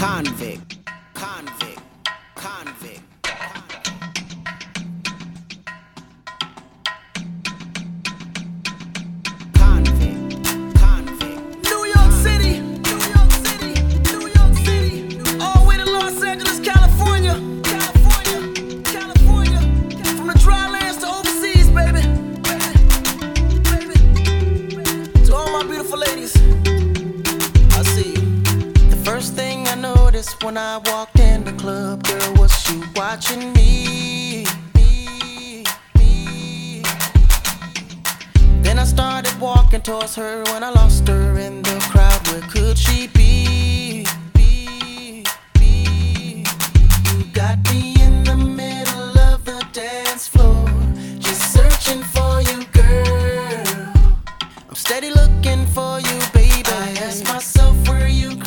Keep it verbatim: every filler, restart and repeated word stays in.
Convict, convict, convict. When I walked in the club, girl, was you watching me? me, me. Then I started walking towards her when I lost her in the crowd. Where could she be?